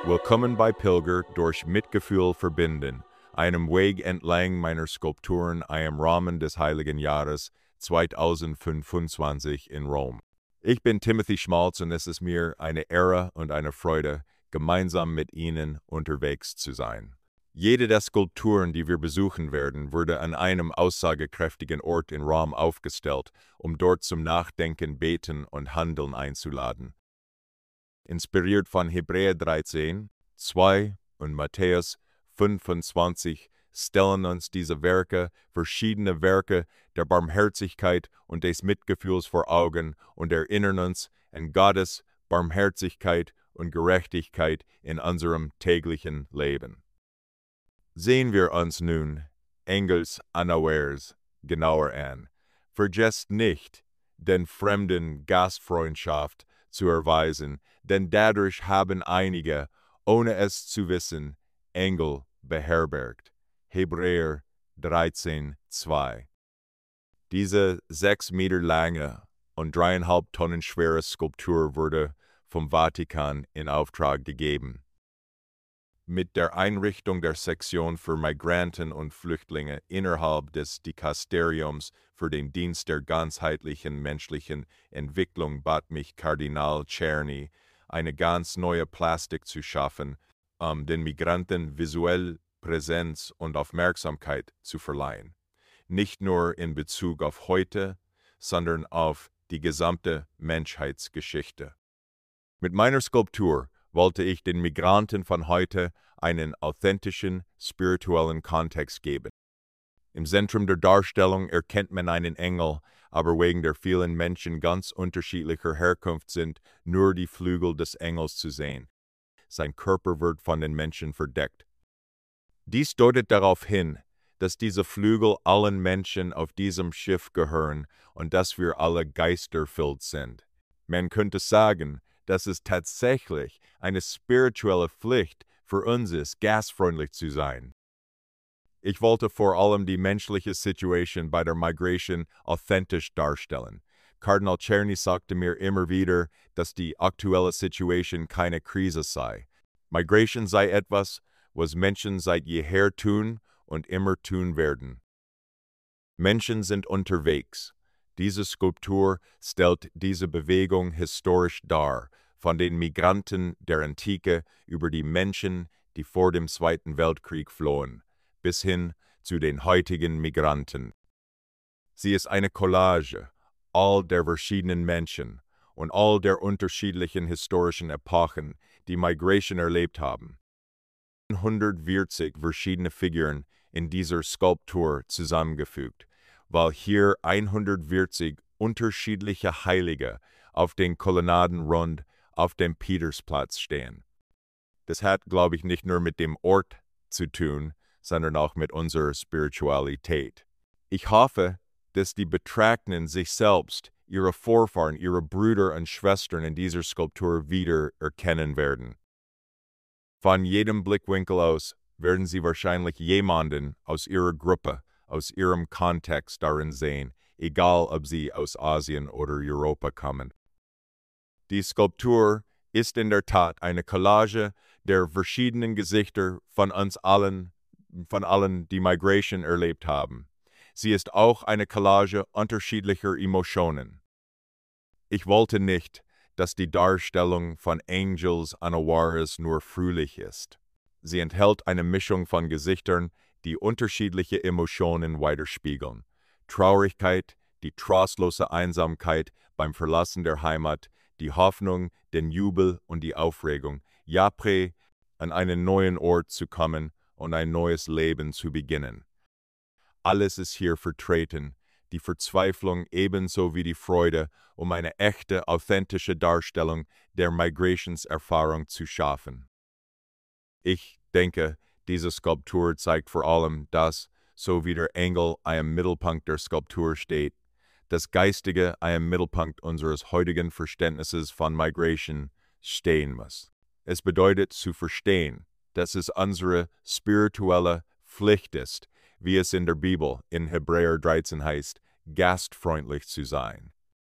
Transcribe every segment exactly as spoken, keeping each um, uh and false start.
Willkommen bei Pilger durch Mitgefühl verbinden, einem Weg entlang meiner Skulpturen am Rahmen des Heiligen Jahres zweitausendfünfundzwanzig in Rom. Ich bin Timothy Schmalz und es ist mir eine Ehre und eine Freude, gemeinsam mit Ihnen unterwegs zu sein. Jede der Skulpturen, die wir besuchen werden, wurde an einem aussagekräftigen Ort in Rom aufgestellt, um dort zum Nachdenken, Beten und Handeln einzuladen. Inspiriert von Hebräer dreizehn, zwei und Matthäus fünfundzwanzig stellen uns diese Werke, verschiedene Werke der Barmherzigkeit und des Mitgefühls vor Augen und erinnern uns an Gottes Barmherzigkeit und Gerechtigkeit in unserem täglichen Leben. Sehen wir uns nun Engels unawares genauer an. Vergesst nicht, den Fremden Gastfreundschaft zu erweisen, denn dadurch haben einige, ohne es zu wissen, Engel beherbergt. Hebräer dreizehn, zwei. Diese sechs Meter lange und dreieinhalb Tonnen schwere Skulptur wurde vom Vatikan in Auftrag gegeben. Mit der Einrichtung der Sektion für Migranten und Flüchtlinge innerhalb des Dikasteriums für den Dienst der ganzheitlichen menschlichen Entwicklung bat mich Kardinal Czerny, eine ganz neue Plastik zu schaffen, um den Migranten visuell Präsenz und Aufmerksamkeit zu verleihen. Nicht nur in Bezug auf heute, sondern auf die gesamte Menschheitsgeschichte. Mit meiner Skulptur wollte ich den Migranten von heute einen authentischen, spirituellen Kontext geben. Im Zentrum der Darstellung erkennt man einen Engel, aber wegen der vielen Menschen ganz unterschiedlicher Herkunft sind nur die Flügel des Engels zu sehen. Sein Körper wird von den Menschen verdeckt. Dies deutet darauf hin, dass diese Flügel allen Menschen auf diesem Schiff gehören und dass wir alle geisterfüllt sind. Man könnte sagen, dass es tatsächlich eine spirituelle Pflicht für uns ist, gastfreundlich zu sein. Ich wollte vor allem die menschliche Situation bei der Migration authentisch darstellen. Kardinal Czerny sagte mir immer wieder, dass die aktuelle Situation keine Krise sei. Migration sei etwas, was Menschen seit jeher tun und immer tun werden. Menschen sind unterwegs. Diese Skulptur stellt diese Bewegung historisch dar, von den Migranten der Antike über die Menschen, die vor dem Zweiten Weltkrieg flohen, bis hin zu den heutigen Migranten. Sie ist eine Collage all der verschiedenen Menschen und all der unterschiedlichen historischen Epochen, die Migration erlebt haben. hundertvierzig verschiedene Figuren in dieser Skulptur zusammengefügt, weil hier hundertvierzig unterschiedliche Heilige auf den Kolonnaden rund auf dem Petersplatz stehen. Das hat, glaube ich, nicht nur mit dem Ort zu tun, sondern auch mit unserer Spiritualität. Ich hoffe, dass die Betrachtenden sich selbst, ihre Vorfahren, ihre Brüder und Schwestern in dieser Skulptur wieder erkennen werden. Von jedem Blickwinkel aus werden sie wahrscheinlich jemanden aus ihrer Gruppe, aus ihrem Kontext darin sehen, egal ob sie aus Asien oder Europa kommen. Die Skulptur ist in der Tat eine Collage der verschiedenen Gesichter von uns allen, von allen, die Migration erlebt haben. Sie ist auch eine Collage unterschiedlicher Emotionen. Ich wollte nicht, dass die Darstellung von Engels unawares nur fröhlich ist. Sie enthält eine Mischung von Gesichtern, die unterschiedliche Emotionen widerspiegeln. Traurigkeit, die trostlose Einsamkeit beim Verlassen der Heimat, die Hoffnung, den Jubel und die Aufregung, Japre, an einen neuen Ort zu kommen und ein neues Leben zu beginnen. Alles ist hier vertreten, die Verzweiflung ebenso wie die Freude, um eine echte, authentische Darstellung der Migrationserfahrung zu schaffen. Ich denke, diese Skulptur zeigt vor allem, dass, so wie der Engel am Mittelpunkt der Skulptur steht, das Geistige am Mittelpunkt unseres heutigen Verständnisses von Migration stehen muss. Es bedeutet zu verstehen, dass es unsere spirituelle Pflicht ist, wie es in der Bibel in Hebräer dreizehn heißt, gastfreundlich zu sein.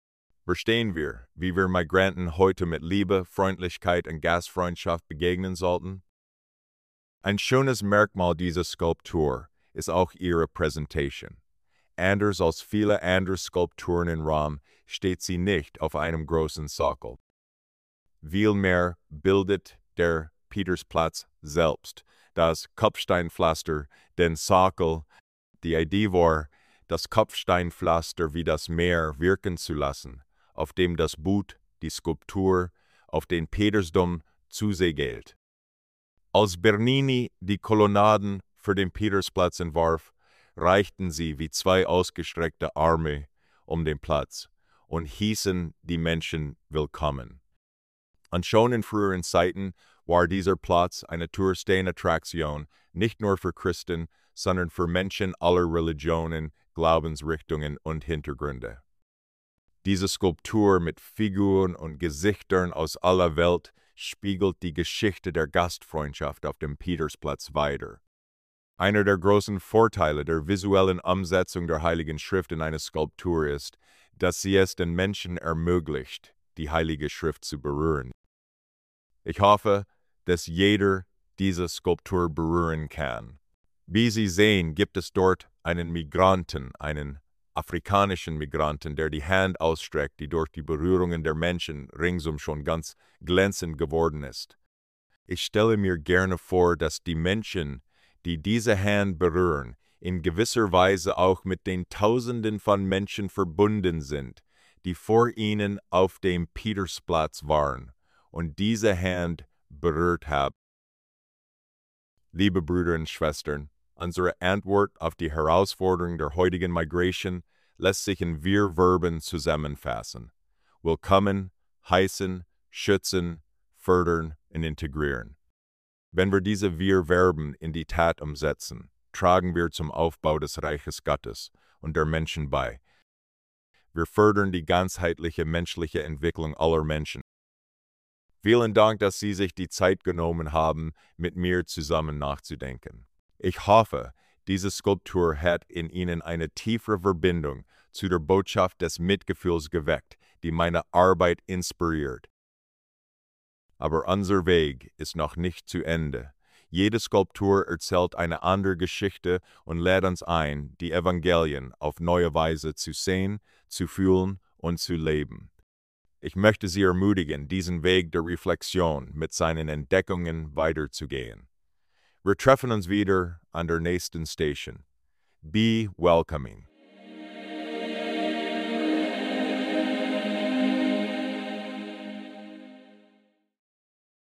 Verstehen wir, wie wir Migranten heute mit Liebe, Freundlichkeit und Gastfreundschaft begegnen sollten? Ein schönes Merkmal dieser Skulptur ist auch ihre Präsentation. Anders als viele andere Skulpturen in Rom steht sie nicht auf einem großen Sockel. Vielmehr bildet der Petersplatz selbst, das Kopfsteinpflaster, den Sockel. Die Idee war, das Kopfsteinpflaster wie das Meer wirken zu lassen, auf dem das Boot, die Skulptur, auf den Petersdom zusegelt. Als Bernini die Kolonnaden für den Petersplatz entwarf, reichten sie wie zwei ausgestreckte Arme um den Platz und hießen die Menschen willkommen. Und schon in früheren Zeiten war dieser Platz eine Touristenattraktion, nicht nur für Christen, sondern für Menschen aller Religionen, Glaubensrichtungen und Hintergründe. Diese Skulptur mit Figuren und Gesichtern aus aller Welt spiegelt die Geschichte der Gastfreundschaft auf dem Petersplatz wider. Einer der großen Vorteile der visuellen Umsetzung der Heiligen Schrift in eine Skulptur ist, dass sie es den Menschen ermöglicht, die Heilige Schrift zu berühren. Ich hoffe, dass jeder diese Skulptur berühren kann. Wie Sie sehen, gibt es dort einen Migranten, einen afrikanischen Migranten, der die Hand ausstreckt, die durch die Berührungen der Menschen ringsum schon ganz glänzend geworden ist. Ich stelle mir gerne vor, dass die Menschen, die diese Hand berühren, in gewisser Weise auch mit den Tausenden von Menschen verbunden sind, die vor ihnen auf dem Petersplatz waren und diese Hand berührt haben. Liebe Brüder und Schwestern, unsere Antwort auf die Herausforderung der heutigen Migration lässt sich in vier Verben zusammenfassen: willkommen, heißen, schützen, fördern und integrieren. Wenn wir diese vier Verben in die Tat umsetzen, tragen wir zum Aufbau des Reiches Gottes und der Menschen bei. Wir fördern die ganzheitliche menschliche Entwicklung aller Menschen. Vielen Dank, dass Sie sich die Zeit genommen haben, mit mir zusammen nachzudenken. Ich hoffe, diese Skulptur hat in Ihnen eine tiefere Verbindung zu der Botschaft des Mitgefühls geweckt, die meine Arbeit inspiriert. Aber unser Weg ist noch nicht zu Ende. Jede Skulptur erzählt eine andere Geschichte und lädt uns ein, die Evangelien auf neue Weise zu sehen, zu fühlen und zu leben. Ich möchte Sie ermutigen, diesen Weg der Reflexion mit seinen Entdeckungen weiterzugehen. Wir treffen uns wieder an der nächsten Station. Be welcoming.